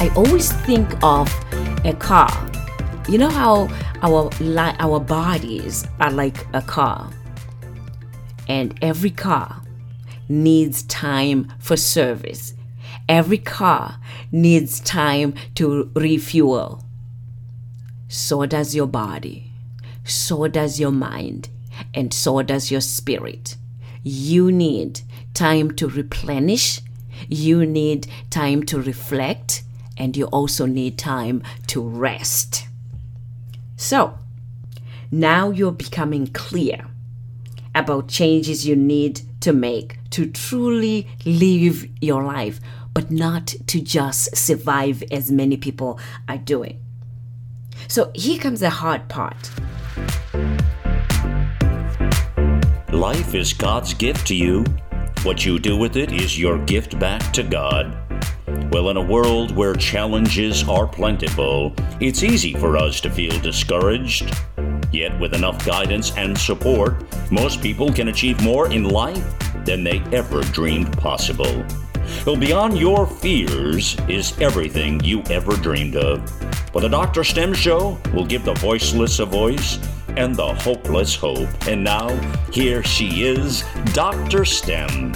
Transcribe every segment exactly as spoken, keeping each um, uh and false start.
I always think of a car. You know how our li- our bodies are like a car, and every car needs time for service. Every car needs time to refuel. So does your body. So does your mind. And so does your spirit. You need time to replenish. You need time to reflect. And you also need time to rest. So, now you're becoming clear about changes you need to make to truly live your life, but not to just survive as many people are doing. So here comes the hard part. Life is God's gift to you. What you do with it is your gift back to God. Well, in a world where challenges are plentiful, it's easy for us to feel discouraged. Yet with enough guidance and support, most people can achieve more in life than they ever dreamed possible. Well, beyond your fears is everything you ever dreamed of. Well, the Doctor STEM Show will give the voiceless a voice and the hopeless hope. And now, here she is, Doctor STEM.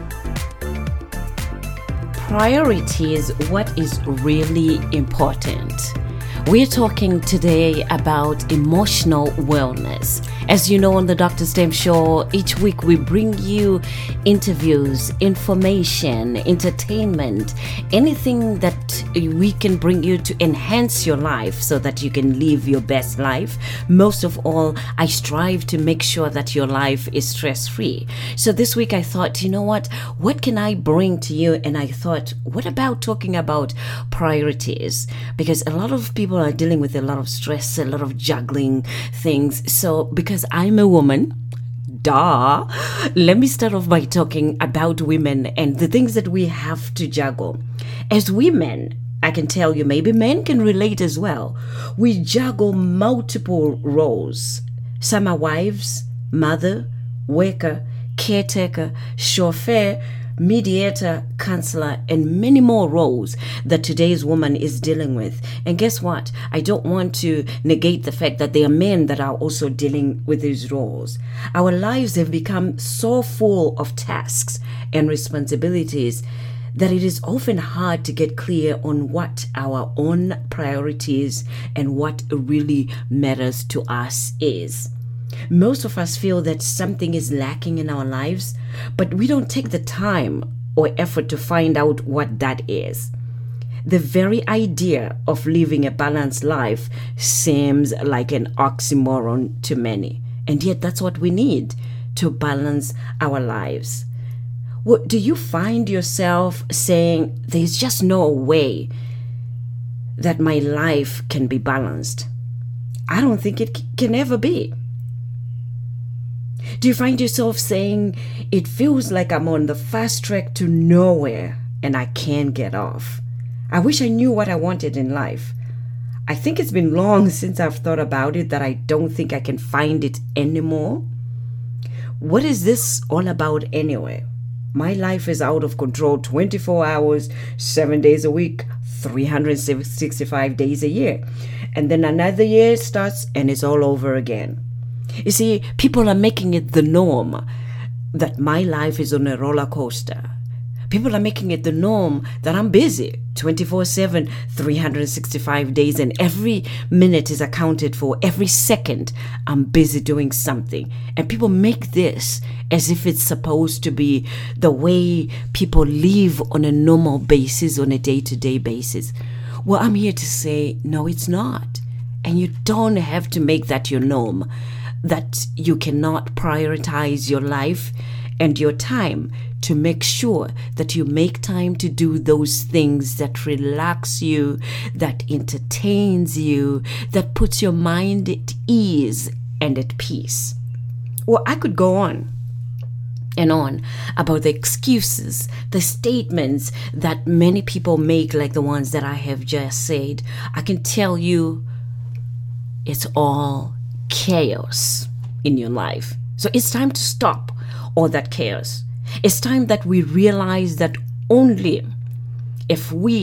Priority is what is really important. We're talking today about emotional wellness. As you know, on the Doctor STEM Show, each week we bring you interviews, information, entertainment, anything that we can bring you to enhance your life so that you can live your best life. Most of all, I strive to make sure that your life is stress-free. So this week I thought, you know what? What can I bring to you? And I thought, what about talking about priorities? Because a lot of people are dealing with a lot of stress, a lot of juggling things. So because I'm a woman, duh, let me start off by talking about women and the things that we have to juggle. As women, I can tell you, maybe men can relate as well. We juggle multiple roles. Some are wives, mother, worker, caretaker, chauffeur, mediator, counselor, and many more roles that today's woman is dealing with. And guess what? I don't want to negate the fact that there are men that are also dealing with these roles. Our lives have become so full of tasks and responsibilities that it is often hard to get clear on what our own priorities and what really matters to us is. Most of us feel that something is lacking in our lives, but we don't take the time or effort to find out what that is. The very idea of living a balanced life seems like an oxymoron to many, and yet that's what we need to balance our lives. What, do you find yourself saying, there's just no way that my life can be balanced? I don't think it c- can ever be. Do you find yourself saying, it feels like I'm on the fast track to nowhere and I can't get off? I wish I knew what I wanted in life. I think it's been long since I've thought about it that I don't think I can find it anymore. What is this all about anyway? My life is out of control twenty-four hours, seven days a week, three hundred sixty-five days a year. And then another year starts and it's all over again. You see, people are making it the norm that my life is on a roller coaster. People are making it the norm that I'm busy twenty-four seven, three hundred sixty-five days, and every minute is accounted for. Every second, I'm busy doing something. And people make this as if it's supposed to be the way people live on a normal basis, on a day-to-day basis. Well, I'm here to say, no, it's not. And you don't have to make that your norm, that you cannot prioritize your life and your time to make sure that you make time to do those things that relax you, that entertains you, that puts your mind at ease and at peace. Well, I could go on and on about the excuses, the statements that many people make, like the ones that I have just said. I can tell you it's all chaos in your life. So it's time to stop all that chaos. It's time that we realize that only if we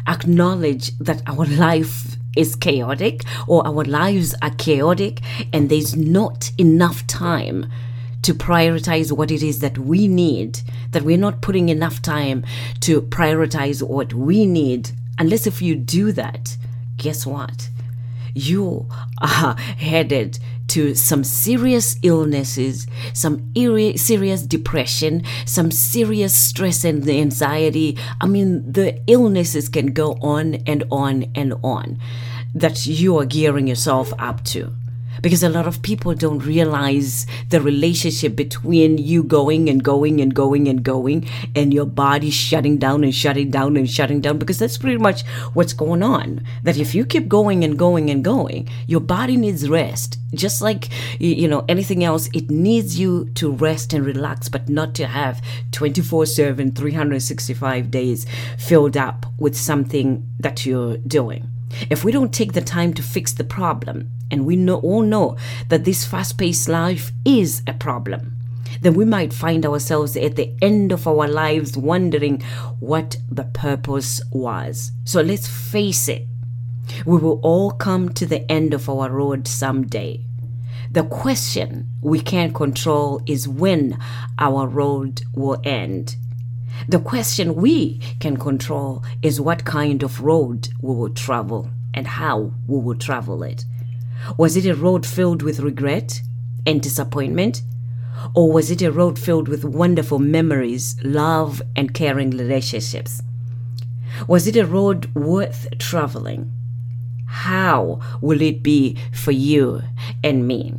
acknowledge that our life is chaotic, or our lives are chaotic, and there's not enough time to prioritize what it is that we need, that we're not putting enough time to prioritize what we need. Unless if you do that, guess what? You are headed to some serious illnesses, some iri- serious depression, some serious stress and anxiety. I mean, the illnesses can go on and on and on that you are gearing yourself up to. Because a lot of people don't realize the relationship between you going and going and going and going and your body shutting down and shutting down and shutting down, because that's pretty much what's going on. That if you keep going and going and going, your body needs rest. Just like, you know, anything else, it needs you to rest and relax, but not to have twenty-four seven, three hundred sixty-five days filled up with something that you're doing. If we don't take the time to fix the problem, and we know, all know that this fast-paced life is a problem, then we might find ourselves at the end of our lives wondering what the purpose was. So let's face it, we will all come to the end of our road someday. The question we can't control is when our road will end. The question we can control is what kind of road we will travel and how we will travel it. Was it a road filled with regret and disappointment? Or was it a road filled with wonderful memories, love, and caring relationships? Was it a road worth traveling? How will it be for you and me?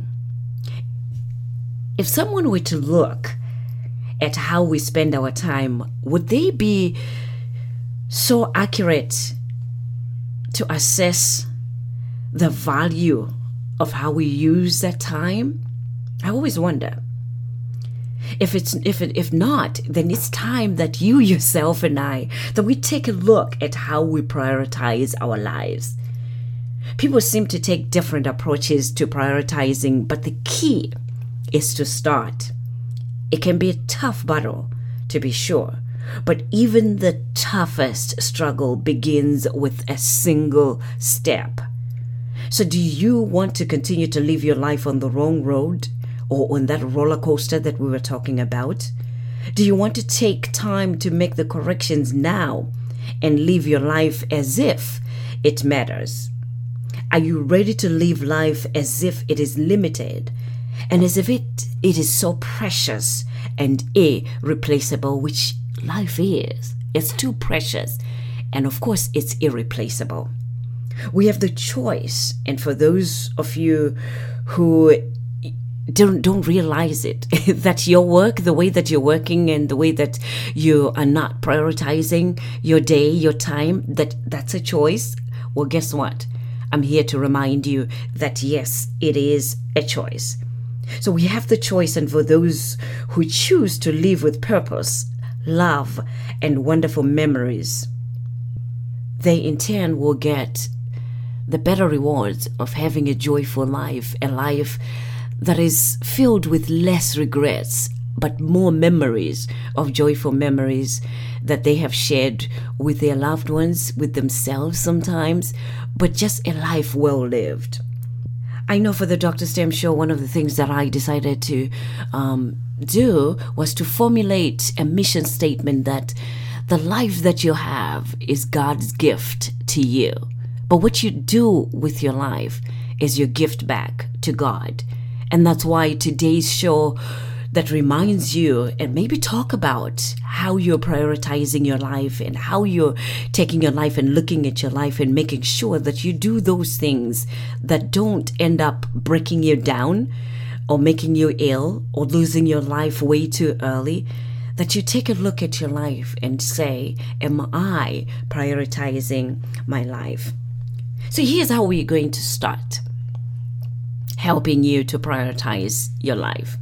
If someone were to look at how we spend our time, would they be so accurate to assess the value of how we use that time? I always wonder. If it's if it, if not, then it's time that you yourself and I, that we take a look at how we prioritize our lives. People seem to take different approaches to prioritizing, but the key is to start. It can be a tough battle, to be sure, but even the toughest struggle begins with a single step. So do you want to continue to live your life on the wrong road, or on that roller coaster that we were talking about? Do you want to take time to make the corrections now and live your life as if it matters? Are you ready to live life as if it is limited and as if it, it is so precious and irreplaceable, which life is? It's too precious, and of course it's irreplaceable. We have the choice, and for those of you who don't don't realize it, that your work, the way that you're working and the way that you are not prioritizing your day, your time, that that's a choice. Well, guess what? I'm here to remind you that yes, it is a choice. So we have the choice, and for those who choose to live with purpose, love, and wonderful memories, they in turn will get the better rewards of having a joyful life, a life that is filled with less regrets, but more memories of joyful memories that they have shared with their loved ones, with themselves sometimes, but just a life well lived. I know for the Doctor Stem Show, one of the things that I decided to um, do was to formulate a mission statement that the life that you have is God's gift to you. But what you do with your life is your gift back to God. And that's why today's show that reminds you, and maybe talk about how you're prioritizing your life and how you're taking your life and looking at your life and making sure that you do those things that don't end up breaking you down or making you ill or losing your life way too early. That you take a look at your life and say, am I prioritizing my life? So here's how we're going to start helping you to prioritize your life.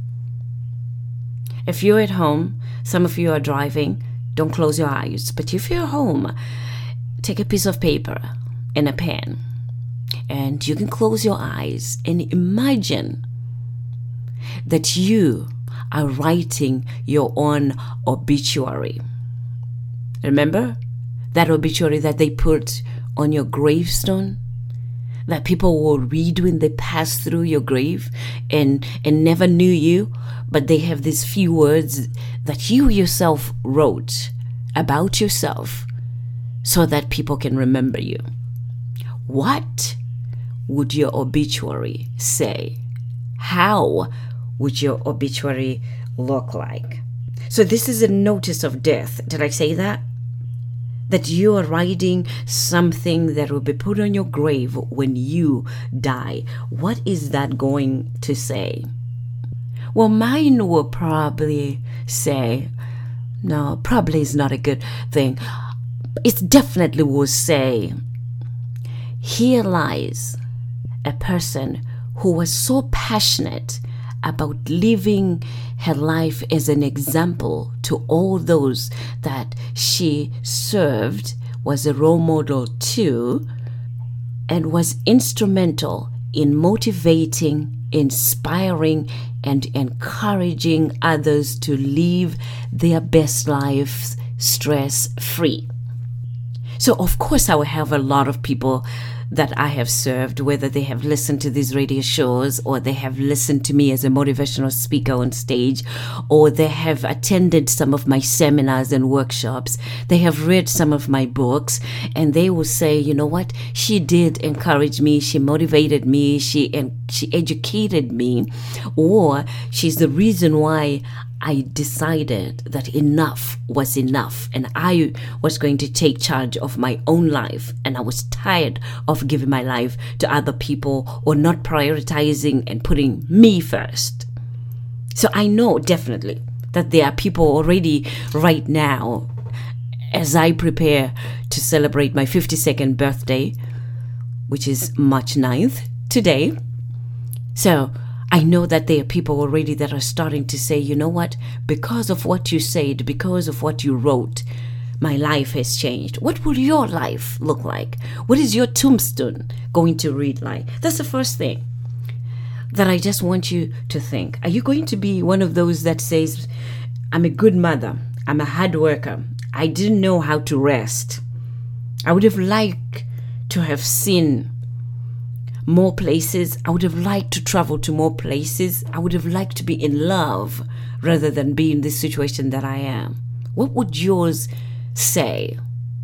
If you're at home, some of you are driving, don't close your eyes. But if you're home, take a piece of paper and a pen, and you can close your eyes and imagine that you are writing your own obituary. Remember, that obituary that they put on your gravestone, that people will read when they pass through your grave and, and never knew you, but they have these few words that you yourself wrote about yourself so that people can remember you. What would your obituary say? How would your obituary look like? So this is a notice of death. Did I say that? That you are writing something that will be put on your grave when you die. What is that going to say? Well, mine will probably say, no, probably is not a good thing. It definitely will say, here lies a person who was so passionate about living her life as an example to all those that she served, was a role model to, and was instrumental in motivating, inspiring, and encouraging others to live their best lives stress-free. So, of course, I will have a lot of people that I have served, whether they have listened to these radio shows or they have listened to me as a motivational speaker on stage, or they have attended some of my seminars and workshops. They have read some of my books, and they will say, you know what, she did encourage me, she motivated me, she and she educated me, or she's the reason why I decided that enough was enough and I was going to take charge of my own life, and I was tired of giving my life to other people or not prioritizing and putting me first. So I know definitely that there are people already right now, as I prepare to celebrate my fifty-second birthday, which is March ninth, today. So I know that there are people already that are starting to say, you know what, because of what you said, because of what you wrote, my life has changed. What will your life look like? What is your tombstone going to read like? That's the first thing that I just want you to think. Are you going to be one of those that says, I'm a good mother, I'm a hard worker, I didn't know how to rest, I would have liked to have seen more places, I would have liked to travel to more places, I would have liked to be in love rather than be in this situation that I am? What would yours say?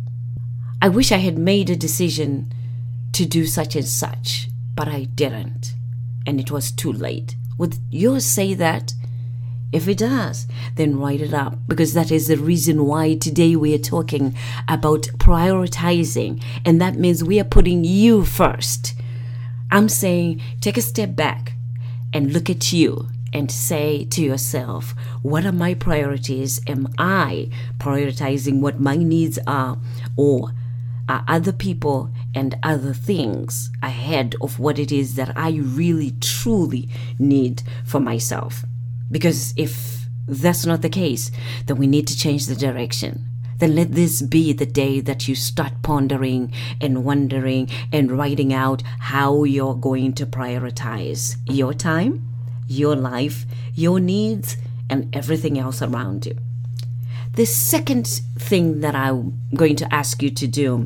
I wish I had made a decision to do such and such, but I didn't, and it was too late. Would yours say that? If it does, then write it up, because that is the reason why today we are talking about prioritizing, and that means we are putting you first. I'm saying take a step back and look at you and say to yourself, what are my priorities? Am I prioritizing what my needs are, or are other people and other things ahead of what it is that I really truly need for myself? Because if that's not the case, then we need to change the direction. Then let this be the day that you start pondering and wondering and writing out how you're going to prioritize your time, your life, your needs, and everything else around you. The second thing that I'm going to ask you to do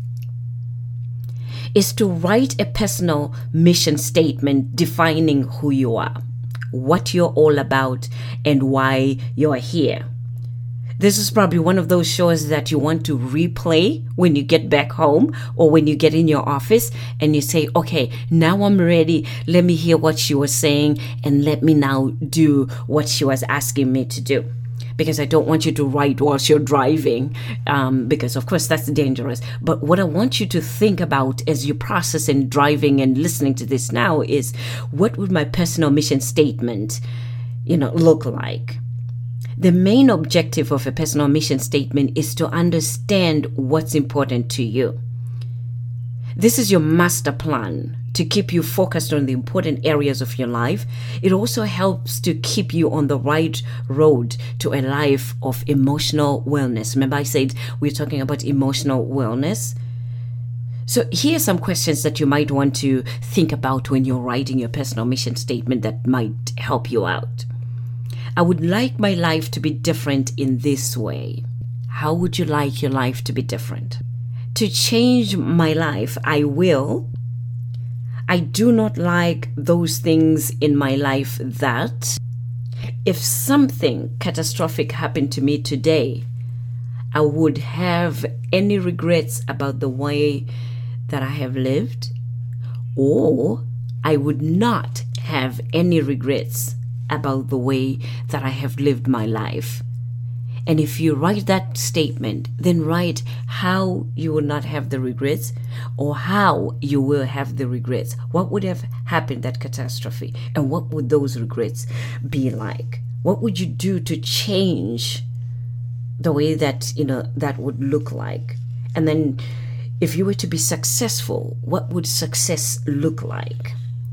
is to write a personal mission statement defining who you are, what you're all about, and why you're here. This is probably one of those shows that you want to replay when you get back home or when you get in your office and you say, okay, now I'm ready. Let me hear what she was saying and let me now do what she was asking me to do. Because I don't want you to write whilst you're driving, um, because of course that's dangerous. But what I want you to think about as you process and driving and listening to this now is, what would my personal mission statement, you know, look like? The main objective of a personal mission statement is to understand what's important to you. This is your master plan to keep you focused on the important areas of your life. It also helps to keep you on the right road to a life of emotional wellness. Remember I said we're talking about emotional wellness? So here are some questions that you might want to think about when you're writing your personal mission statement that might help you out. I would like my life to be different in this way. how would you like your life to be different? To change my life, I will. I do not like those things in my life that if something catastrophic happened to me today, I would have any regrets about the way that I have lived, or I would not have any regrets about the way that I have lived my life. And if you write that statement, then write how you will not have the regrets or how you will have the regrets. What would have happened, that catastrophe, and what would those regrets be like? What would you do to change the way that, you know, that would look like? And then if you were to be successful, what would success look like?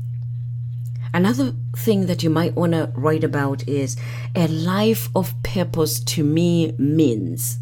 Another thing that you might want to write about is a life of purpose to me means.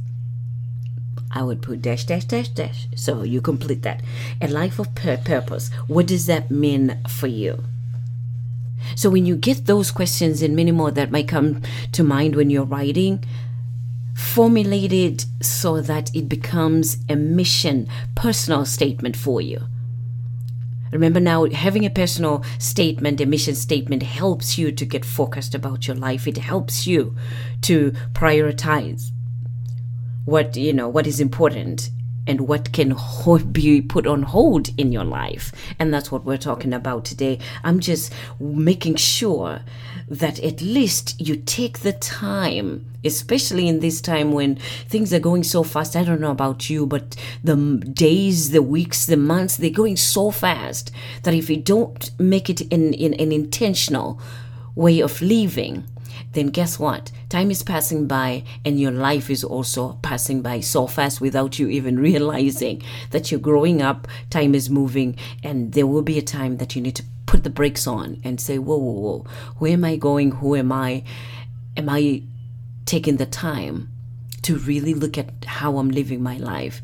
I would put dash, dash, dash, dash. So you complete that. A life of pur- purpose. What does that mean for you? So when you get those questions and many more that might come to mind when you're writing, formulate it so that it becomes a mission, personal statement for you. Remember now, having a personal statement, a mission statement helps you to get focused about your life. It helps you to prioritize what, you know, what is important and what can be put on hold in your life. And that's what we're talking about today. I'm just making sure that at least you take the time, especially in this time when things are going so fast. I don't know about you, but the days, the weeks, the months, they're going so fast that if you don't make it in, in an intentional way of living, then guess what? Time is passing by and your life is also passing by so fast without you even realizing that you're growing up, time is moving, and there will be a time that you need to put the brakes on and say, whoa, whoa, whoa, where am I going? Who am I? Am I taking the time to really look at how I'm living my life?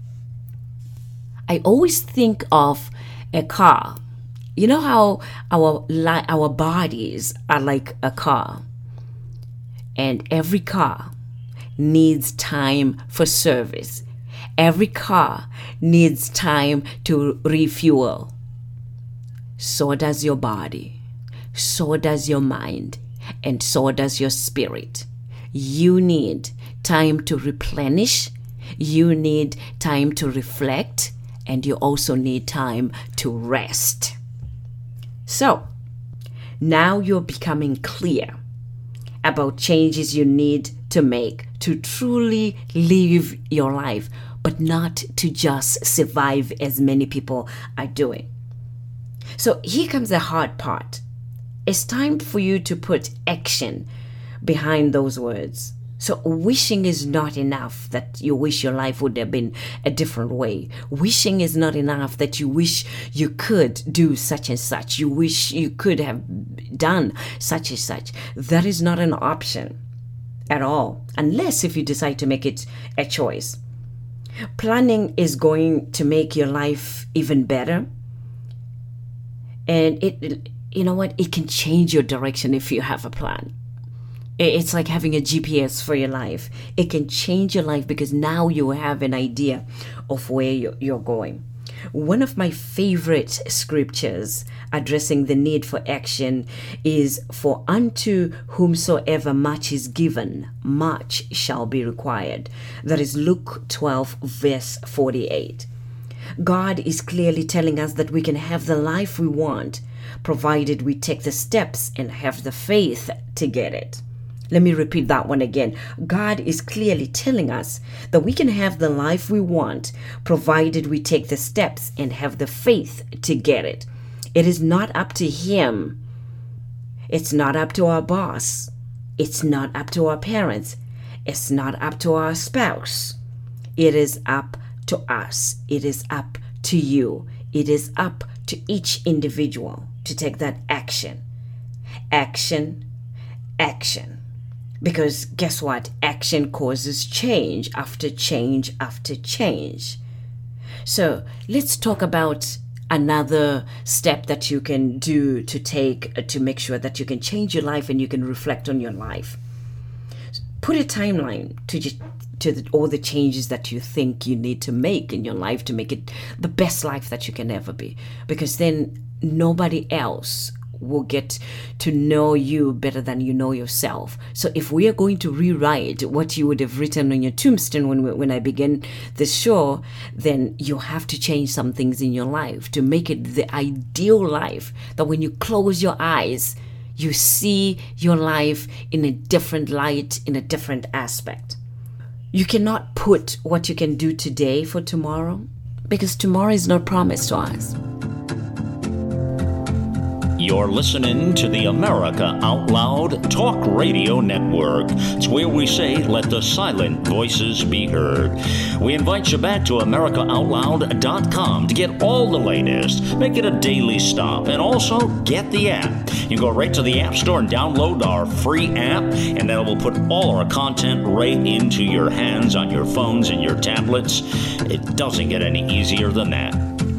I always think of a car. You know how our li- our bodies are like a car? And every car needs time for service. Every car needs time to refuel. So does your body. So does your mind. And so does your spirit. You need time to replenish. You need time to reflect. And you also need time to rest. So, now you're becoming clear about changes you need to make to truly live your life, but not to just survive as many people are doing. So here comes the hard part. It's time for you to put action behind those words. So wishing is not enough that you wish your life would have been a different way. Wishing is not enough that you wish you could do such and such. You wish you could have done such and such. That is not an option at all, unless if you decide to make it a choice. Planning is going to make your life even better. And it, you know what? It can change your direction if you have a plan. It's like having a G P S for your life. It can change your life because now you have an idea of where you're going. One of my favorite scriptures addressing the need for action is, "For unto whomsoever much is given, much shall be required." That is Luke twelve, verse forty-eight. God is clearly telling us that we can have the life we want, provided we take the steps and have the faith to get it. Let me repeat that one again. God is clearly telling us that we can have the life we want, provided we take the steps and have the faith to get it. It is not up to Him. It's not up to our boss. It's not up to our parents. It's not up to our spouse. It is up to us. It is up to you. It is up to each individual to take that action. Action, action. Because guess what? Action causes change after change after change. So let's talk about another step that you can do to take to make sure that you can change your life and you can reflect on your life. Put a timeline to just to the, all the changes that you think you need to make in your life to make it the best life that you can ever be. Because then nobody else will get to know you better than you know yourself. So if we are going to rewrite what you would have written on your tombstone when when I began this show, then you have to change some things in your life to make it the ideal life that when you close your eyes, you see your life in a different light, in a different aspect. You cannot put what you can do today for tomorrow, because tomorrow is not promised to us. You're listening to the America Out Loud Talk Radio Network. It's where we say, let the silent voices be heard. We invite you back to America Out Loud dot com to get all the latest. Make it a daily stop, and also get the app. You go right to the App Store and download our free app, and then we'll put all our content right into your hands on your phones and your tablets. It doesn't get any easier than that.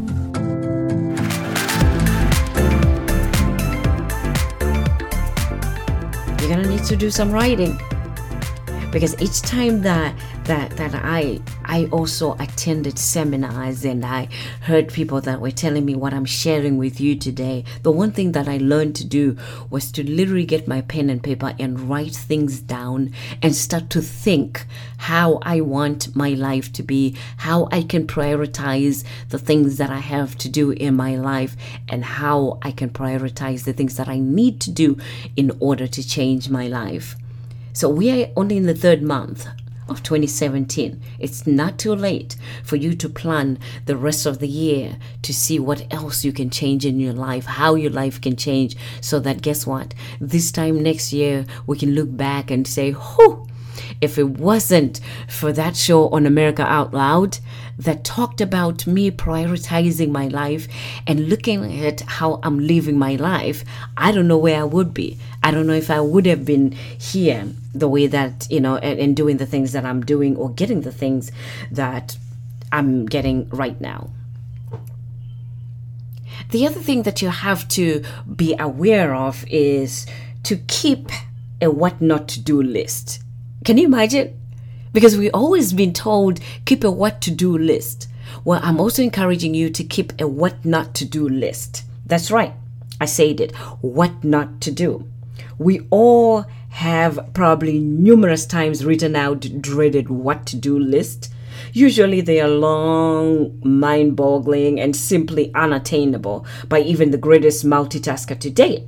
You're gonna need to do some writing, because each time that that that I I also attended seminars and I heard people that were telling me what I'm sharing with you today, the one thing that I learned to do was to literally get my pen and paper and write things down and start to think how I want my life to be, how I can prioritize the things that I have to do in my life, and how I can prioritize the things that I need to do in order to change my life. So we are only in the third month of twenty seventeen. It's not too late for you to plan the rest of the year to see what else you can change in your life, how your life can change, so that, guess what, this time next year we can look back and say, whew, if it wasn't for that show on America Out Loud that talked about me prioritizing my life and looking at how I'm living my life, I don't know where I would be. I don't know if I would have been here the way that, you know, and, and doing the things that I'm doing, or getting the things that I'm getting right now. The other thing that you have to be aware of is to keep a what not to do list. Can you imagine? Because we've always been told, keep a what to do list. Well, I'm also encouraging you to keep a what not to do list. That's right. I said it. What not to do. We all have probably numerous times written out dreaded what to do list. Usually they are long, mind-boggling, and simply unattainable by even the greatest multitasker to date.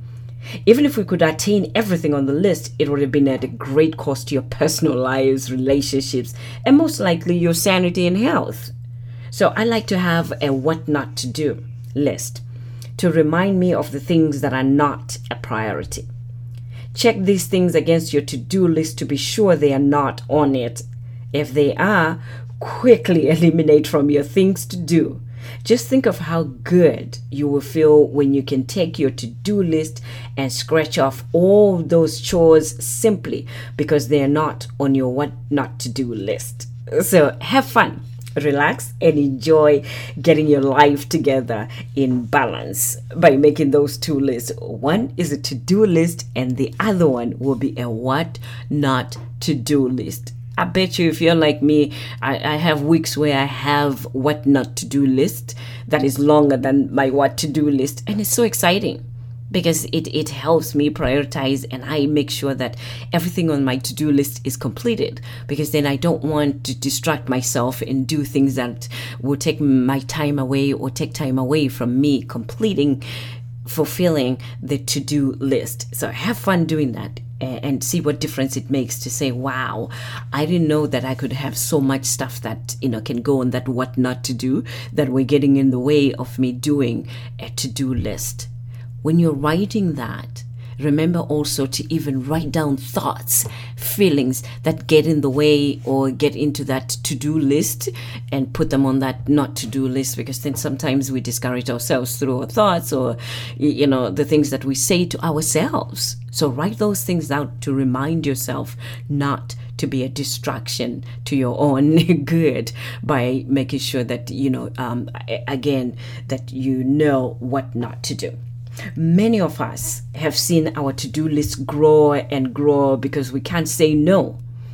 Even if we could attain everything on the list, it would have been at a great cost to your personal lives, relationships, and most likely your sanity and health. So I like to have a what not to do list to remind me of the things that are not a priority. Check these things against your to-do list to be sure they are not on it. If they are, quickly eliminate from your things to do. Just think of how good you will feel when you can take your to-do list and scratch off all those chores simply because they are not on your what not to do list. So have fun, relax, and enjoy getting your life together in balance by making those two lists. One is a to-do list and the other one will be a what not to do list. I bet you if you're like me, I, I have weeks where I have what not to do list that is longer than my what to do list. And it's so exciting because it, it helps me prioritize, and I make sure that everything on my to do list is completed, because then I don't want to distract myself and do things that will take my time away or take time away from me completing, fulfilling the to do list. So have fun doing that. And see what difference it makes to say, wow, I didn't know that I could have so much stuff that, you know, can go on that what not to do that we're getting in the way of me doing a to-do list. When you're writing that, remember also to even write down thoughts, feelings that get in the way or get into that to-do list, and put them on that not to-do list, because then sometimes we discourage ourselves through our thoughts or, you know, the things that we say to ourselves. So write those things out to remind yourself not to be a distraction to your own good, by making sure that, you know, um, again, that you know what not to do. Many of us have seen our to-do list grow and grow because we can't say no.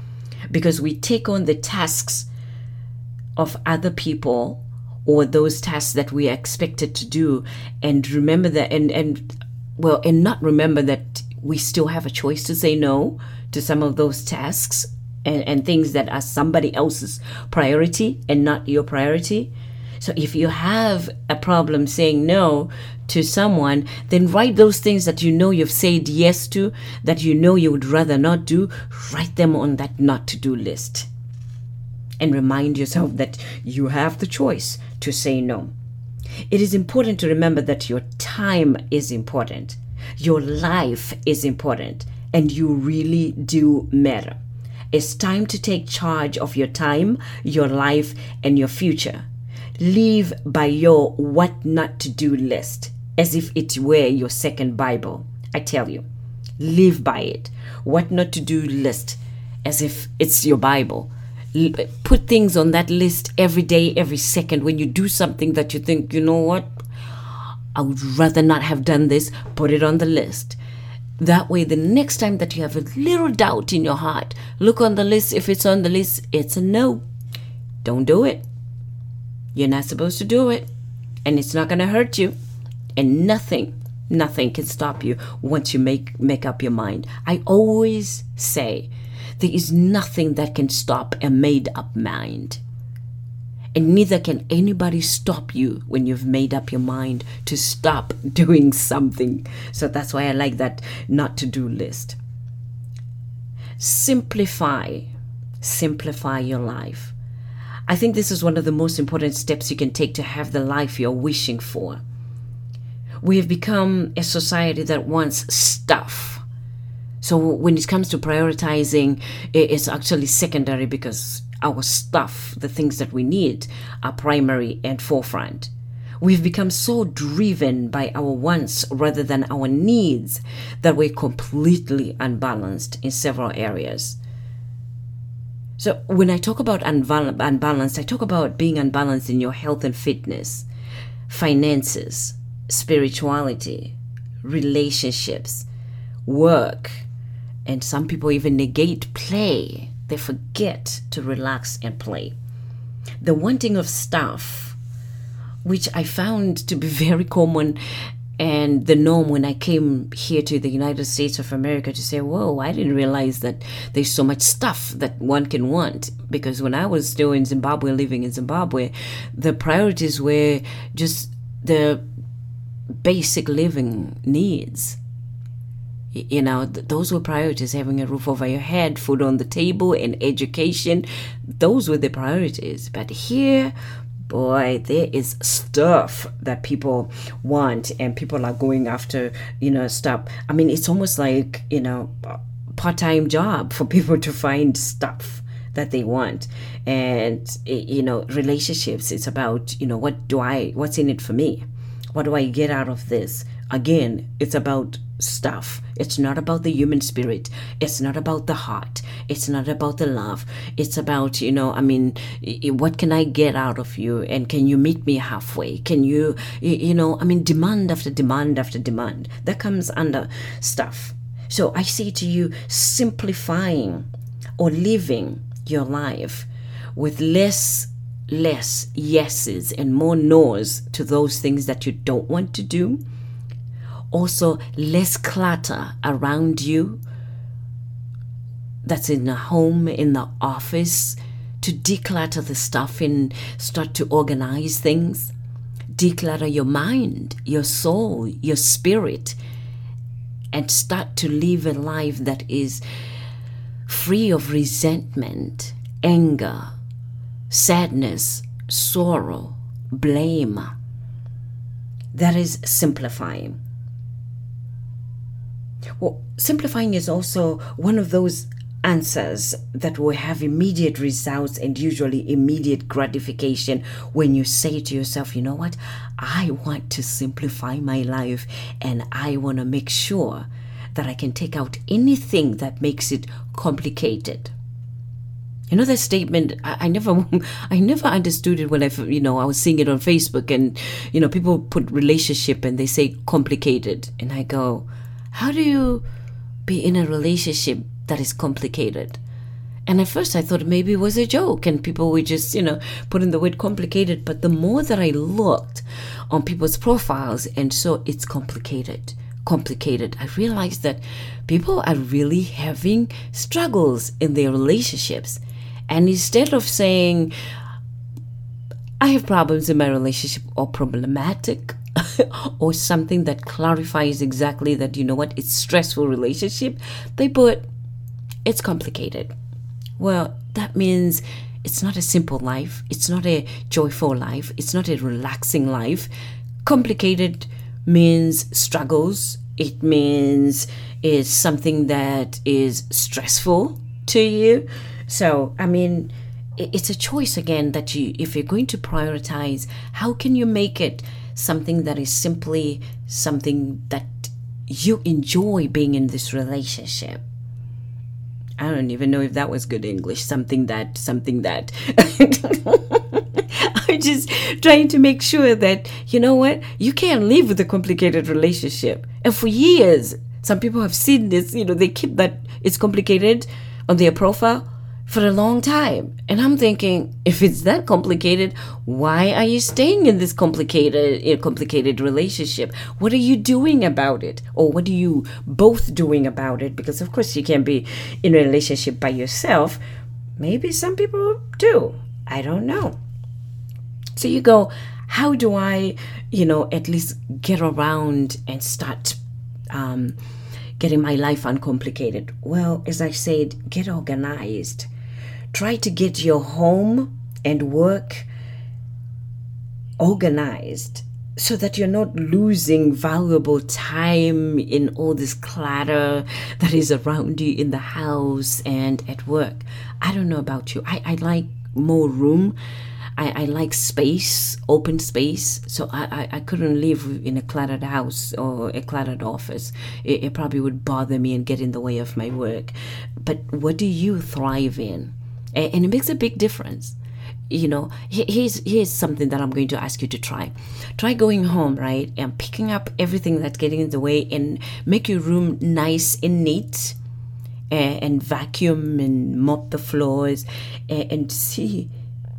because we take on the tasks of other people or those tasks that we are expected to do, and remember that, and, and well, and not remember that we still have a choice to say no to some of those tasks and, and things that are somebody else's priority and not your priority. So if you have a problem saying no to someone, then write those things that you know you've said yes to, that you know you would rather not do, write them on that not to do list. And remind yourself that you have the choice to say no. It is important to remember that your time is important. Your life is important, and you really do matter. It's time to take charge of your time, your life, and your future. Live by your what not to do list as if it were your second Bible. I tell you, live by it. What not to do list as if it's your Bible. Put things on that list every day, every second. When you do something that you think, you know what, I would rather not have done this, put it on the list. That way, the next time that you have a little doubt in your heart, look on the list. If it's on the list, it's a no. Don't do it. You're not supposed to do it. And it's not going to hurt you. And nothing, nothing can stop you once you make, make up your mind. I always say, there is nothing that can stop a made-up mind. And neither can anybody stop you when you've made up your mind to stop doing something. So that's why I like that not to do list. Simplify. Simplify your life. I think this is one of the most important steps you can take to have the life you're wishing for. We have become a society that wants stuff. So when it comes to prioritizing, it's actually secondary because our stuff, the things that we need, are primary and forefront. We've become so driven by our wants rather than our needs that we're completely unbalanced in several areas. So when I talk about unbal- unbalanced, I talk about being unbalanced in your health and fitness, finances, spirituality, relationships, work, and some people even negate play. They forget to relax and play. The wanting of stuff, which I found to be very common and the norm when I came here to the United States of America, to say, whoa, I didn't realize that there's so much stuff that one can want. Because when I was still in Zimbabwe, living in Zimbabwe, the priorities were just the basic living needs. You know, th- those were priorities: having a roof over your head, food on the table, and education. Those were the priorities. But here, boy, there is stuff that people want, and people are going after, you know, stuff. I mean, it's almost like, you know, a part-time job for people to find stuff that they want. And, you know, relationships, it's about, you know, what do I, what's in it for me? What do I get out of this? Again, it's about stuff. It's not about the human spirit. It's not about the heart. It's not about the love. It's about, you know, I mean, what can I get out of you? And can you meet me halfway? Can you, you know, I mean, demand after demand after demand. That comes under stuff. So I say to you, simplifying or living your life with less, less yeses and more no's to those things that you don't want to do. Also, less clutter around you. That's in the home, in the office. To declutter the stuff and start to organize things. Declutter your mind, your soul, your spirit. And start to live a life that is free of resentment, anger, sadness, sorrow, blame. That is simplifying. Well, simplifying is also one of those answers that will have immediate results and usually immediate gratification when you say to yourself, you know what, I want to simplify my life and I want to make sure that I can take out anything that makes it complicated. You know that statement, I, I never I never understood it when I, you know, I was seeing it on Facebook, and, you know, people put relationship and they say complicated. And I go, how do you be in a relationship that is complicated? And at first I thought maybe it was a joke and people were just, you know, putting the word complicated. But the more that I looked on people's profiles and saw it's complicated, complicated, I realized that people are really having struggles in their relationships. And instead of saying, I have problems in my relationship or problematic or something that clarifies exactly that, you know what, it's stressful relationship, they put, it's complicated. Well, that means it's not a simple life. It's not a joyful life. It's not a relaxing life. Complicated means struggles. It means it's something that is stressful to you. So, I mean, it's a choice again that you, if you're going to prioritize, how can you make it something that is simply something that you enjoy being in this relationship? I don't even know if that was good English. Something that, something that. I'm just trying to make sure that, you know what, you can't live with a complicated relationship. And for years, some people have seen this, you know, they keep that it's complicated on their profile for a long time. And I'm thinking, if it's that complicated, why are you staying in this complicated, complicated relationship? What are you doing about it? Or what are you both doing about it? Because of course you can't be in a relationship by yourself. Maybe some people do. I don't know. So you go, how do I, you know, at least get around and start um, getting my life uncomplicated? Well, as I said, get organized. Try to get your home and work organized so that you're not losing valuable time in all this clutter that is around you in the house and at work. I don't know about you. I, I like more room. I, I like space, open space. So I, I, I couldn't live in a cluttered house or a cluttered office. It, it probably would bother me and get in the way of my work. But what do you thrive in? And, and it makes a big difference. You know, here's, here's something that I'm going to ask you to try. Try going home, right? And picking up everything that's getting in the way and make your room nice and neat. And, and vacuum and mop the floors and, and see...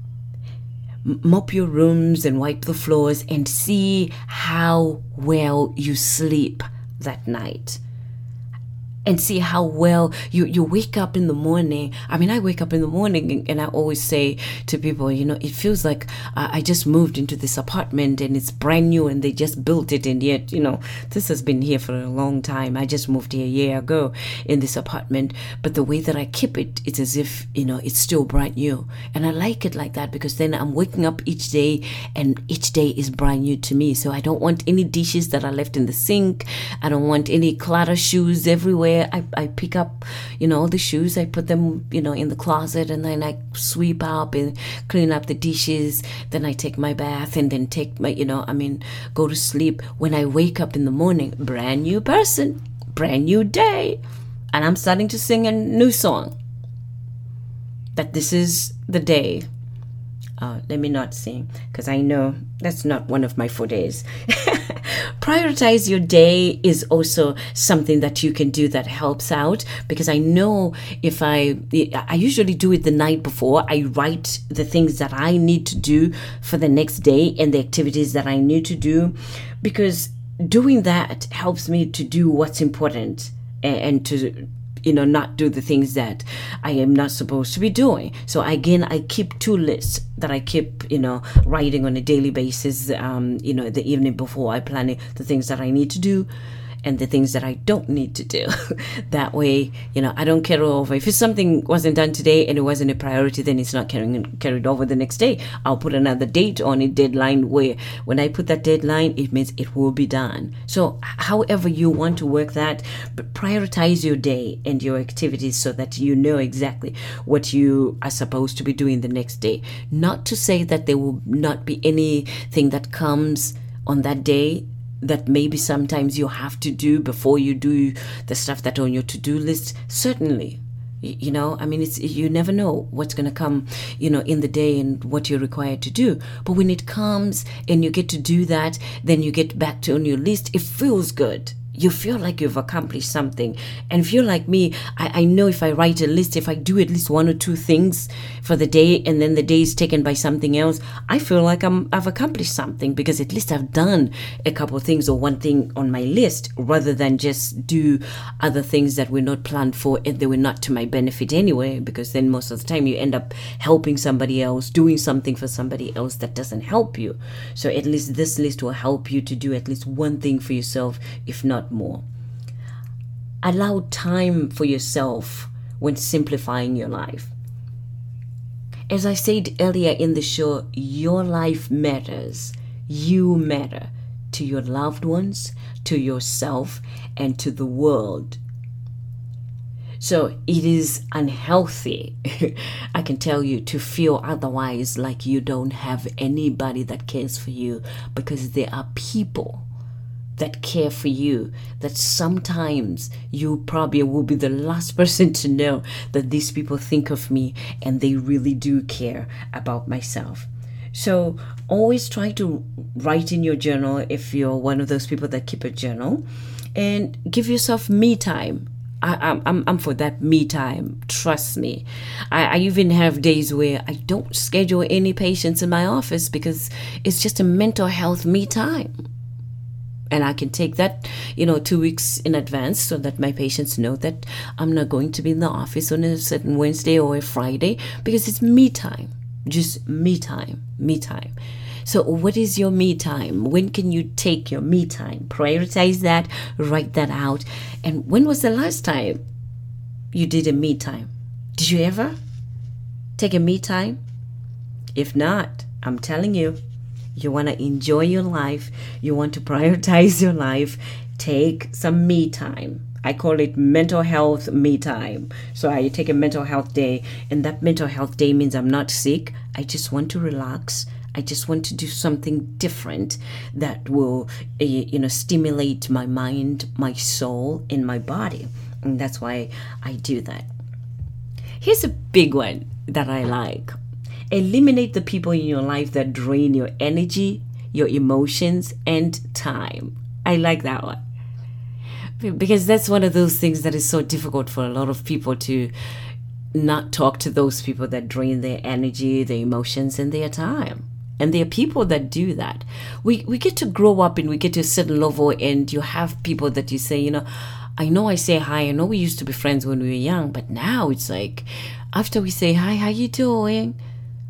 mop your rooms and wipe the floors and see how well you sleep that night. And see how well you, you wake up in the morning. I mean, I wake up in the morning and, and I always say to people, you know, it feels like uh, I just moved into this apartment and it's brand new and they just built it. And yet, you know, this has been here for a long time. I just moved here a year ago in this apartment. But the way that I keep it, it's as if, you know, it's still brand new. And I like it like that because then I'm waking up each day and each day is brand new to me. So I don't want any dishes that are left in the sink. I don't want any clutter shoes everywhere. I, I pick up, you know, all the shoes, I put them, you know, in the closet and then I sweep up and clean up the dishes. Then I take my bath and then take my, you know, I mean, go to sleep. When I wake up in the morning, brand new person, brand new day. And I'm starting to sing a new song. That this is the day. Uh, let me not sing because I know that's not one of my fortes. Prioritize your day is also something that you can do that helps out because I know if I, I usually do it the night before. I write the things that I need to do for the next day and the activities that I need to do because doing that helps me to do what's important and, and to, you know, not do the things that I am not supposed to be doing. So again, I keep two lists that I keep, you know, writing on a daily basis, um, you know, the evening before I plan the things that I need to do and the things that I don't need to do. That way, you know, I don't carry over. If it's something wasn't done today and it wasn't a priority, then it's not carrying carried over the next day. I'll put another date on it, deadline, where when I put that deadline, it means it will be done. So however you want to work that, but prioritize your day and your activities so that you know exactly what you are supposed to be doing the next day. Not to say that there will not be anything that comes on that day that maybe sometimes you have to do before you do the stuff that on your to-do list. Certainly, you know, I mean, it's, you never know what's going to come, you know, in the day and what you're required to do. But when it comes and you get to do that, then you get back to on your list, it feels good. you feel like you've accomplished something. And if you're like me, I, I know if I write a list, if I do at least one or two things for the day, and then the day is taken by something else, I feel like I'm, I've accomplished something, because at least I've done a couple of things or one thing on my list, rather than just do other things that were not planned for and they were not to my benefit anyway, because then most of the time you end up helping somebody else, doing something for somebody else that doesn't help you. So at least this list will help you to do at least one thing for yourself, if not more. Allow time for yourself when simplifying your life. As I said earlier in the show, your life matters. You matter to your loved ones, to yourself, and to the world. So it is unhealthy, I can tell you, to feel otherwise, like you don't have anybody that cares for you, because there are people that care for you, that sometimes you probably will be the last person to know that these people think of me and they really do care about myself. So always try to write in your journal, if you're one of those people that keep a journal, and give yourself me time. I, I'm I'm for that me time. Trust me. I, I even have days where I don't schedule any patients in my office, because it's just a mental health me time. And I can take that, you know, two weeks in advance, so that my patients know that I'm not going to be in the office on a certain Wednesday or a Friday, because it's me time. Just me time, me time. So what is your me time? When can you take your me time? Prioritize that, write that out. And when was the last time you did a me time? Did you ever take a me time? If not, I'm telling you, you want to enjoy your life, you want to prioritize your life, take some me time. I call it mental health me time. So I take a mental health day, and that mental health day means I'm not sick. I just want to relax. I just want to do something different that will, you know, stimulate my mind, my soul, and my body. And that's why I do that. Here's a big one that I like. Eliminate the people in your life that drain your energy, your emotions, and time. I like that one, because that's one of those things that is so difficult for a lot of people, to not talk to those people that drain their energy, their emotions, and their time. And there are people that do that. We we get to grow up, and we get to a certain level, and you have people that you say, you know, I know I say hi, I know we used to be friends when we were young, but now it's like, after we say hi, how you doing?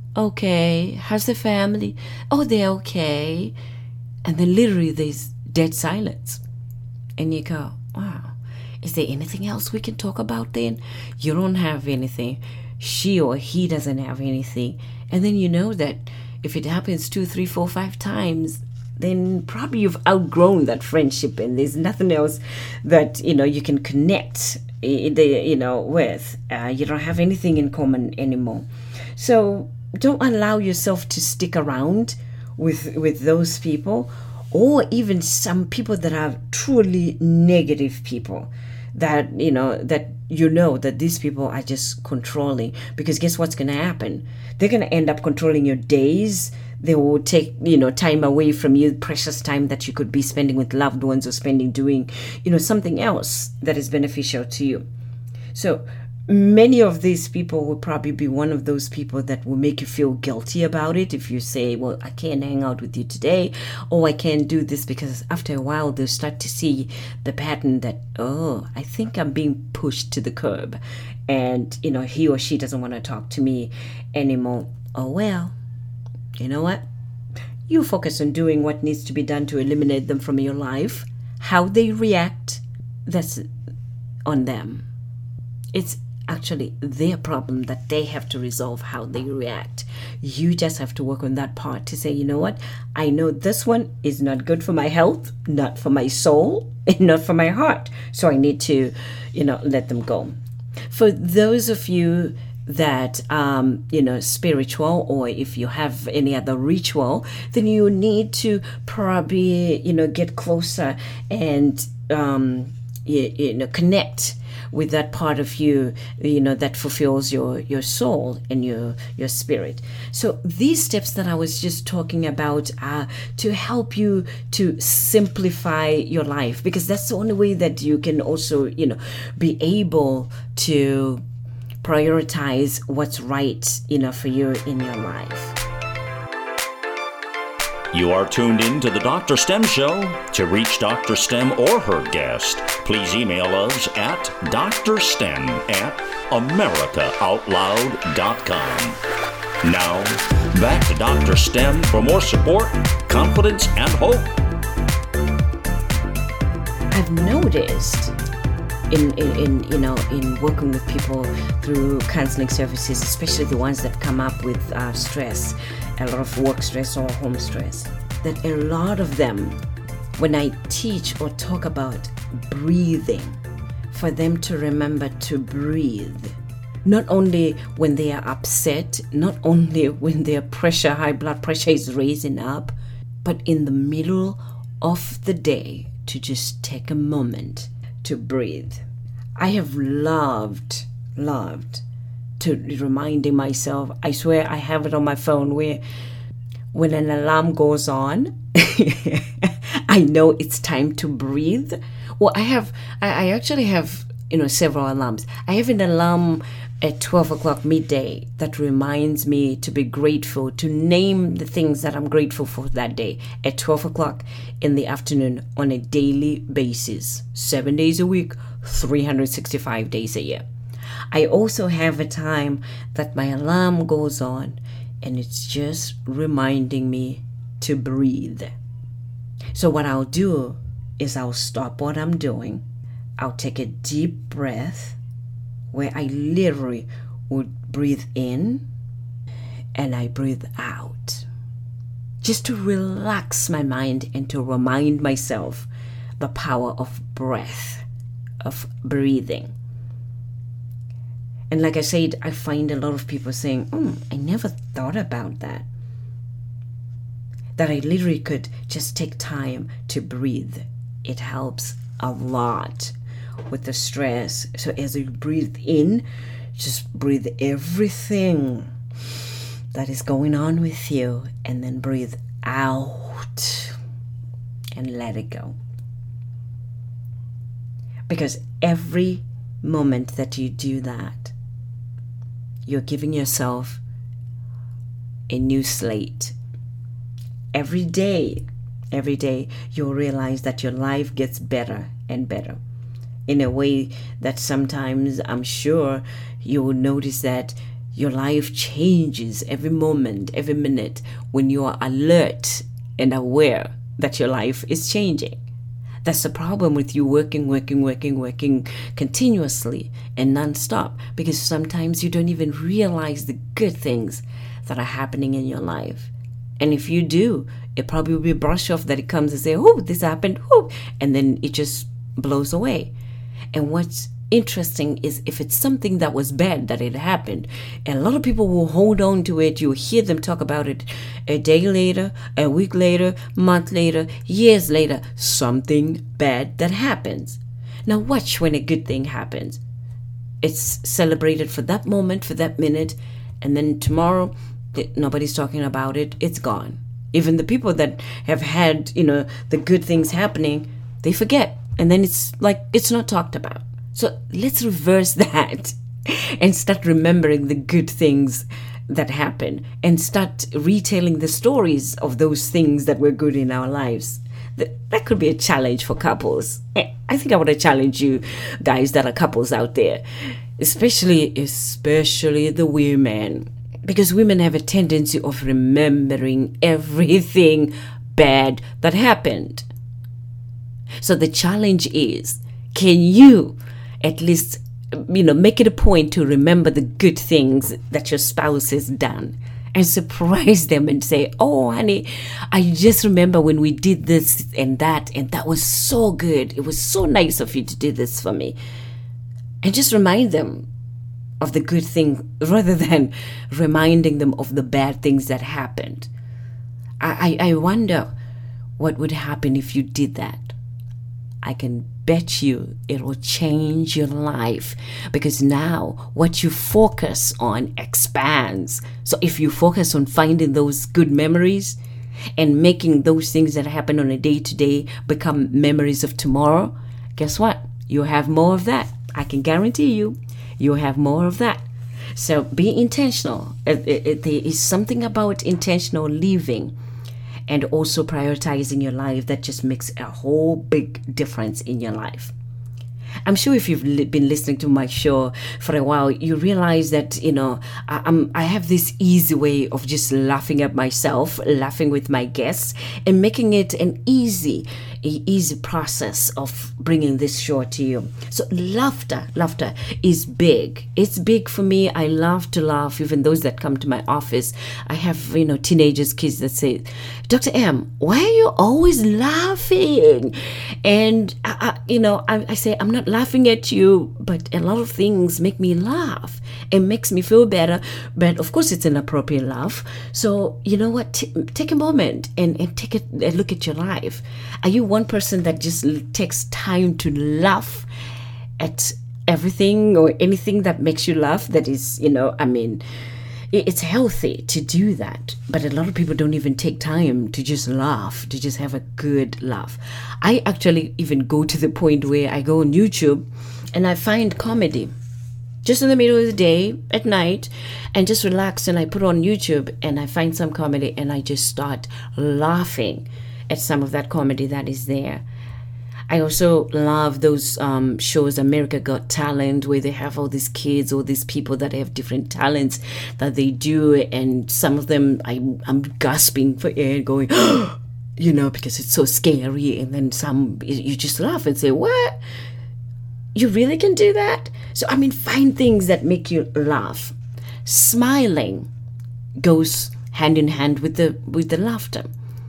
Okay. How's the family? Oh, they're okay. And then literally there's dead silence. And you go, wow, is there anything else we can talk about then? You don't have anything. She or he doesn't have anything. And then you know that if it happens two, three, four, five times, then probably you've outgrown that friendship, and there's nothing else that, you know, you can connect, you know, with. Uh, you don't have anything in common anymore. So don't allow yourself to stick around with with those people, or even some people that are truly negative people, that, you know, that you know that these people are just controlling. Because guess what's going to happen? They're going to end up controlling your days. They will take, you know, time away from you, precious time that you could be spending with loved ones, or spending doing, you know, something else that is beneficial to you. So many of these people will probably be one of those people that will make you feel guilty about it. If you say, well, I can't hang out with you today, or I can't do this, because after a while they'll start to see the pattern that, oh, I think I'm being pushed to the curb, and, you know, he or she doesn't want to talk to me anymore. Oh, well, you know what? You focus on doing what needs to be done to eliminate them from your life. How they react, that's on them. It's actually their problem that they have to resolve, how they react. You just have to work on that part to say, you know what, I know this one is not good for my health, not for my soul, and not for my heart. So I need to, you know, let them go. For those of you that, um, you know, spiritual, or if you have any other ritual, then you need to probably, you know, get closer and, um, you, you know, connect with that part of you, you know, that fulfills your your soul and your your spirit. So these steps that I was just talking about are to help you to simplify your life, because that's the only way that you can also, you know, be able to prioritize what's right, you know, for you in your life. You are tuned in to the Doctor STEM Show. To reach Doctor STEM or her guest, please email us at drstem at america out loud dot com. Now, back to Doctor STEM for more support, confidence, and hope. I've noticed in, in, in you know, in working with people through counseling services, especially the ones that come up with uh, stress, a lot of work stress or home stress, that a lot of them, when I teach or talk about breathing, for them to remember to breathe, not only when they are upset, not only when their pressure, high blood pressure is raising up, but in the middle of the day, to just take a moment to breathe. I have loved, loved to reminding myself, I swear I have it on my phone, where when an alarm goes on, I know it's time to breathe. Well, I have, I, I actually have, you know, several alarms. I have an alarm at twelve o'clock midday that reminds me to be grateful, to name the things that I'm grateful for that day at twelve o'clock in the afternoon on a daily basis, seven days a week, three hundred sixty-five days a year. I also have a time that my alarm goes on and it's just reminding me to breathe. So what I'll do is I'll stop what I'm doing. I'll take a deep breath where I literally would breathe in and I breathe out, just to relax my mind and to remind myself the power of breath, of breathing. And like I said, I find a lot of people saying, mm, I never thought about that. That I literally could just take time to breathe. It helps a lot with the stress. So as you breathe in, just breathe everything that is going on with you, and then breathe out and let it go. Because every moment that you do that, you're giving yourself a new slate. Every day, every day, you'll realize that your life gets better and better in a way that sometimes I'm sure you will notice that your life changes every moment, every minute, when you are alert and aware that your life is changing. That's the problem with you working, working, working, working continuously and non-stop, because sometimes you don't even realize the good things that are happening in your life. And if you do, it probably will be brushed off, that it comes and say, oh, this happened, oh, and then it just blows away. And what's interesting is if it's something that was bad that it happened, and a lot of people will hold on to it. You'll hear them talk about it a day later, a week later, month later, years later, something bad that happens. Now watch when a good thing happens. It's celebrated for that moment, for that minute, and then tomorrow nobody's talking about it. It's gone. Even the people that have had, you know, the good things happening, they forget, and then it's like it's not talked about. So let's reverse that and start remembering the good things that happen, and start retelling the stories of those things that were good in our lives. That, that could be a challenge for couples. I think I want to challenge you guys that are couples out there, especially, especially the women, because women have a tendency of remembering everything bad that happened. So the challenge is, can you at least, you know, make it a point to remember the good things that your spouse has done, and surprise them and say, oh, honey, I just remember when we did this and that, and that was so good. It was so nice of you to do this for me. And just remind them of the good thing rather than reminding them of the bad things that happened. I, I, I wonder what would happen if you did that. I can bet you it will change your life, because now what you focus on expands. So if you focus on finding those good memories and making those things that happen on a day-to-day become memories of tomorrow, guess what? You'll have more of that. I can guarantee you, you'll have more of that. So be intentional. It, it, it, there is something about intentional living and also prioritizing your life that just makes a whole big difference in your life. I'm sure if you've li- been listening to my show for a while, you realize that, you know, I, I'm, I have this easy way of just laughing at myself, laughing with my guests, and making it an easy, a easy process of bringing this show to you. So laughter, laughter is big. It's big for me. I love to laugh. Even those that come to my office, I have, you know, teenagers, kids that say, Doctor M, why are you always laughing? And, I, I, you know, I, I say, I'm not laughing at you, but a lot of things make me laugh. It makes me feel better, but of course it's an appropriate laugh. So you know what, T- take a moment and, and take a, a look at your life. Are you one person that just takes time to laugh at everything or anything that makes you laugh? That is, you know, I mean, it's healthy to do that, but a lot of people don't even take time to just laugh, to just have a good laugh. I actually even go to the point where I go on YouTube and I find comedy just in the middle of the day at night and just relax, and I put on YouTube and I find some comedy and I just start laughing at some of that comedy that is there. I also love those um, shows, America Got Talent, where they have all these kids, all these people that have different talents that they do. And some of them, I, I'm gasping for air going, you know, because it's so scary. And then some, you just laugh and say, what? You really can do that? So, I mean, find things that make you laugh. Smiling goes hand in hand with the with the laughter.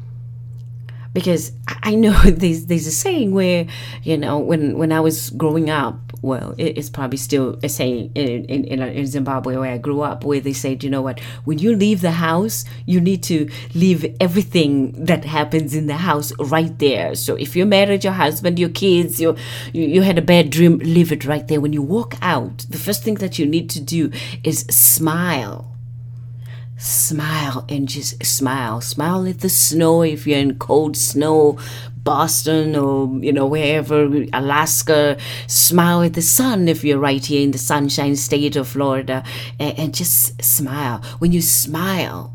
Because I know there's, there's a saying where, you know, when, when I was growing up, well, it's probably still a saying in, in, in Zimbabwe where I grew up, where they said, you know what, when you leave the house, you need to leave everything that happens in the house right there. So if you're married, your husband, your kids, you, you, you had a bad dream, leave it right there. When you walk out, the first thing that you need to do is smile. Smile and just smile. Smile at the snow if you're in cold snow, Boston or, you know, wherever, Alaska. Smile at the sun if you're right here in the sunshine state of Florida. And, and just smile. When you smile,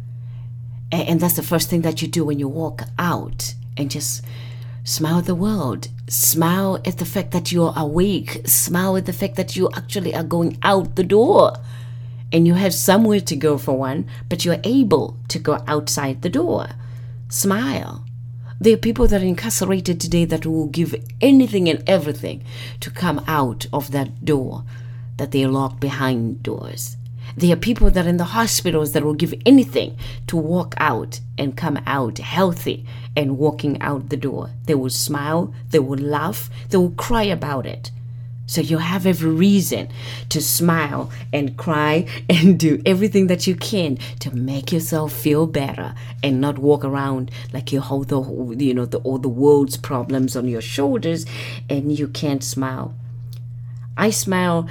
and, and that's the first thing that you do when you walk out, and just smile at the world. Smile at the fact that you're awake. Smile at the fact that you actually are going out the door. And you have somewhere to go for one, but you're able to go outside the door. Smile. There are people that are incarcerated today that will give anything and everything to come out of that door that they locked behind doors. There are people that are in the hospitals that will give anything to walk out and come out healthy and walking out the door. They will smile, they will laugh, they will cry about it. So you have every reason to smile and cry and do everything that you can to make yourself feel better and not walk around like you hold the, you know, the, all the world's problems on your shoulders and you can't smile. I smile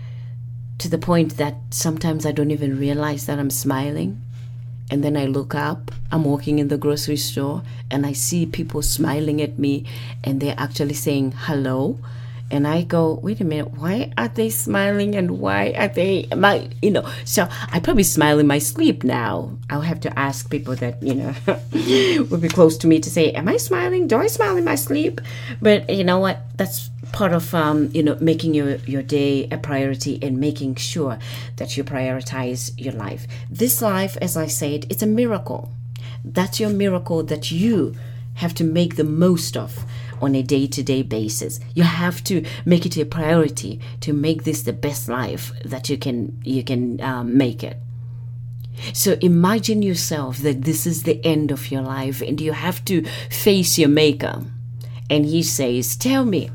to the point that sometimes I don't even realize that I'm smiling. And then I look up, I'm walking in the grocery store and I see people smiling at me and they're actually saying hello. And I go, wait a minute, why are they smiling and why are they, am I, you know, so I probably smile in my sleep now. I'll have to ask people that, you know, would be close to me to say, am I smiling? Do I smile in my sleep? But you know what, that's part of, um, you know, making your, your day a priority and making sure that you prioritize your life. This life, as I said, it's a miracle. That's your miracle that you have to make the most of on a day-to-day basis. You have to make it a priority to make this the best life that you can you can um, make it. So imagine yourself that this is the end of your life and you have to face your maker. And he says, tell me,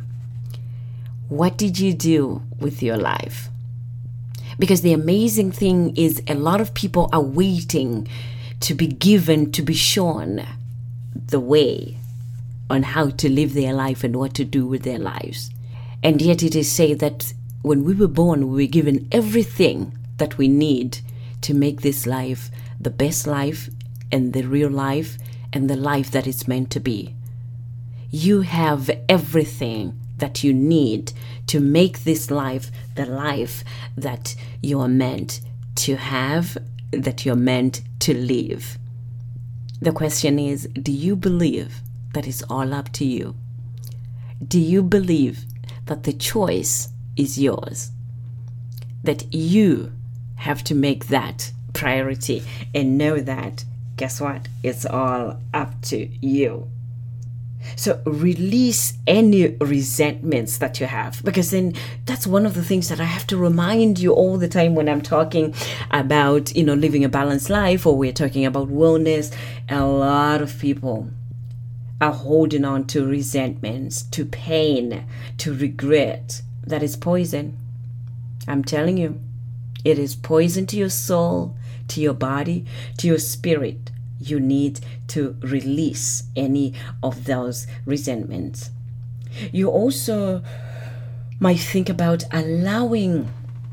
what did you do with your life? Because the amazing thing is a lot of people are waiting to be given, to be shown the way on how to live their life and what to do with their lives. And yet it is said that when we were born, we were given everything that we need to make this life the best life and the real life and the life that it's meant to be. You have everything that you need to make this life the life that you are meant to have, that you're meant to live. The question is, do you believe that it's all up to you? Do you believe that the choice is yours? That you have to make that priority and know that, guess what? It's all up to you. So release any resentments that you have, because then that's one of the things that I have to remind you all the time when I'm talking about, you know, living a balanced life, or we're talking about wellness. A lot of people are holding on to resentments, to pain, to regret. That is poison. I'm telling you, it is poison to your soul, to your body, to your spirit. You need to release any of those resentments. You also might think about allowing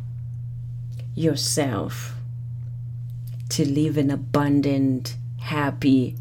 yourself to live an abundant, happy,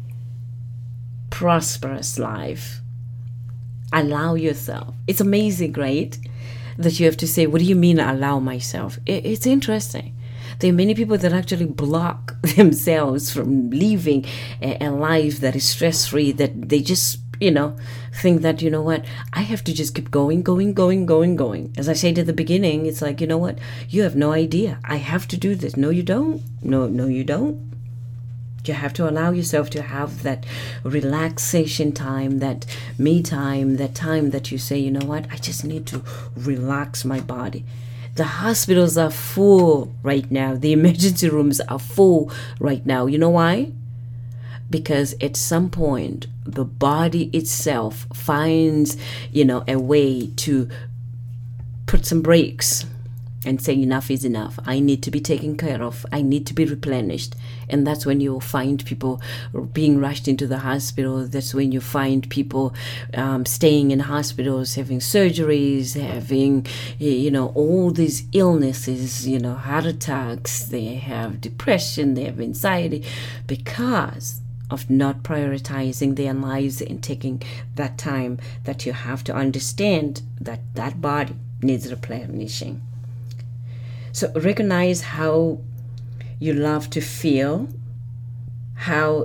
prosperous life. Allow yourself. It's amazing, right? That you have to say, what do you mean allow myself? It's interesting. There are many people that actually block themselves from living a, a life that is stress-free, that they just, you know, think that, you know what, I have to just keep going, going, going, going, going. As I said at the beginning, it's like, you know what, you have no idea. I have to do this. No, you don't. No, no, you don't. You have to allow yourself to have that relaxation time, that me time, that time that you say, you know what, I just need to relax my body. The hospitals are full right now. The emergency rooms are full right now. You know why? Because at some point, the body itself finds, you know, a way to put some brakes and say enough is enough. I need to be taken care of. I need to be replenished. And that's when you'll find people being rushed into the hospital. That's when you find people um, staying in hospitals, having surgeries, having, you know, all these illnesses, you know, heart attacks. They have depression, they have anxiety, because of not prioritizing their lives and taking that time that you have to understand that that body needs replenishing. So recognize how you love to feel, how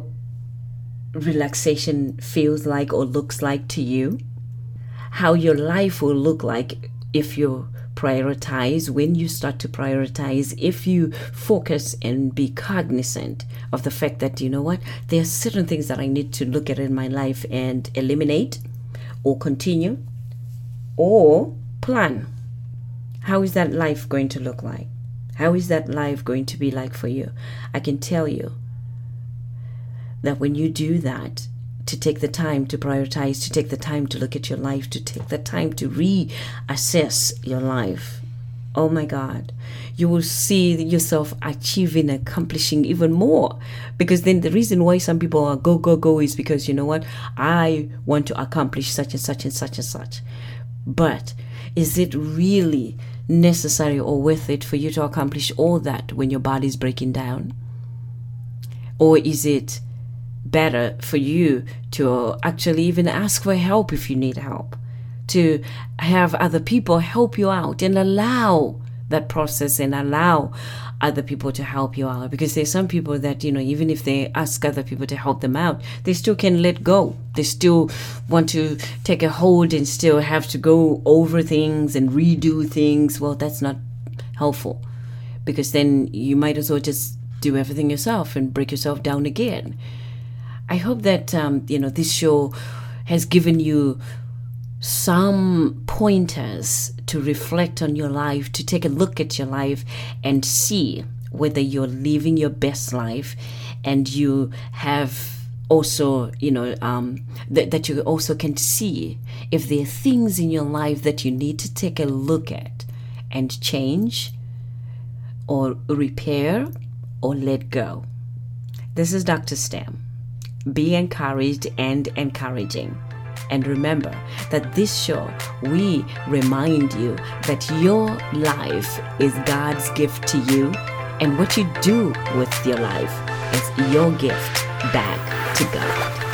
relaxation feels like or looks like to you, how your life will look like if you prioritize, when you start to prioritize, if you focus and be cognizant of the fact that, you know what, there are certain things that I need to look at in my life and eliminate or continue or plan. How is that life going to look like? How is that life going to be like for you? I can tell you that when you do that, to take the time to prioritize, to take the time to look at your life, to take the time to reassess your life, oh my God, you will see yourself achieving, accomplishing even more. Because then the reason why some people are go, go, go is because, you know what, I want to accomplish such and such and such and such. But is it really necessary or worth it for you to accomplish all that when your body is breaking down? Or is it better for you to actually even ask for help if you need help, to have other people help you out and allow that process and allow other people to help you out? Because there's some people that, you know, even if they ask other people to help them out, they still can let go. They still want to take a hold and still have to go over things and redo things. Well, that's not helpful, because then you might as well just do everything yourself and break yourself down again. I hope that, um, you know, this show has given you some pointers to reflect on your life, to take a look at your life and see whether you're living your best life, and you have also, you know, um, th- that you also can see if there are things in your life that you need to take a look at and change or repair or let go. This is Doctor Stem. Be encouraged and encouraging. And remember that this show, we remind you that your life is God's gift to you, and what you do with your life is your gift back to God.